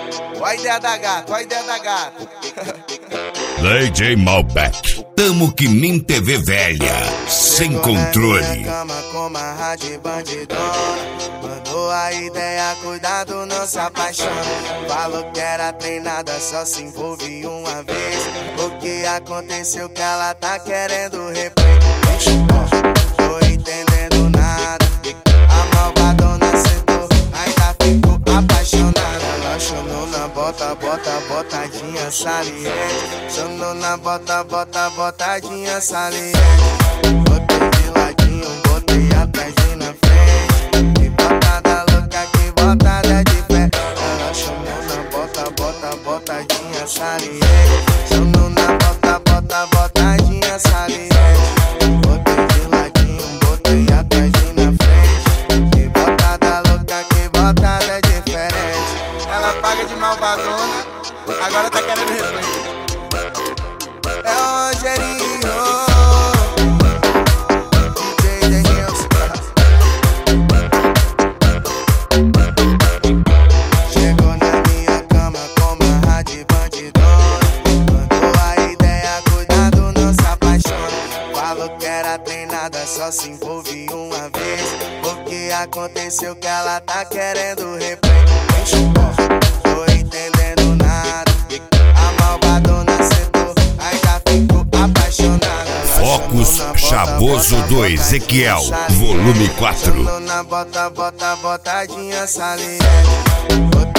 Olha a ideia da gata, olha a ideia da gata. DJ Malbec. Tamo que nem TV velha, sem controle. Cama com uma rádio bandidona. Mandou a ideia, cuidado, não se apaixona. Falou que era treinada, só se envolve uma vez. O que aconteceu que ela tá querendo replay? Tô entendendo nada. A malvadona sentou, ainda ficou apaixonada. Ela chamou na botadinha saliente. Chamou na botadinha saliente. Botei de ladinho, botei atrás e na frente. Que botada louca, que botada de pé. Ela chamou na botadinha saliente. Chamou na botadinha saliente. Botei de ladinho, botei atrás e na frente. Que botada louca, que botada diferente. Ela paga de malvadona, agora tá querendo replay. É o Rogerinho, DJ Denilson. Chegou na minha cama com uma rádio bandidona. Mandou a ideia, cuidado, não se apaixona. Falou que era treinada, só se envolve uma vez. O que aconteceu que ela tá querendo replay? Tô entendendo nada. A malvadona sentou, ainda ficou apaixonada. Focus Chavoso do Ezequiel, volume 4. Na botadinha saliente.